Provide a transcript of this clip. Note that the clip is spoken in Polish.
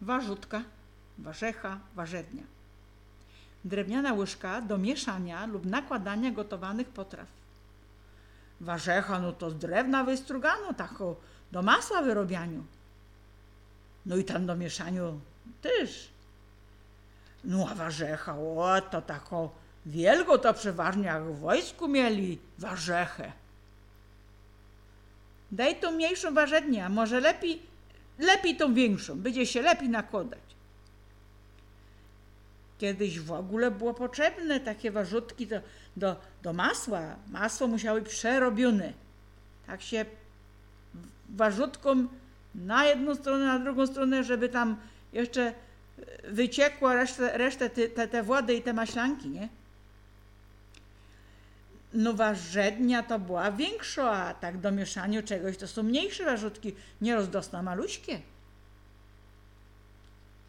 warzutka, warzecha, warzednia. Drewniana łyżka do mieszania lub nakładania gotowanych potraw. Warzecha, no to z drewna wystrugano, tako do masła wyrobianiu. No i tam do mieszaniu też. No a warzecha, o to tako wielgo to przeważnie jak w wojsku mieli warzechę. Daj tą mniejszą warzednię, a może lepiej tą większą, będzie się lepiej nakładać. Kiedyś w ogóle było potrzebne takie warzutki do masła. Masło musiało być przerobione. Tak się warzutką na jedną stronę, na drugą stronę, żeby tam jeszcze wyciekła resztę te wody i te maślanki, nie? No warzednia to była większa, a tak do mieszania czegoś to są mniejsze warzutki, nierozdosna maluśkie.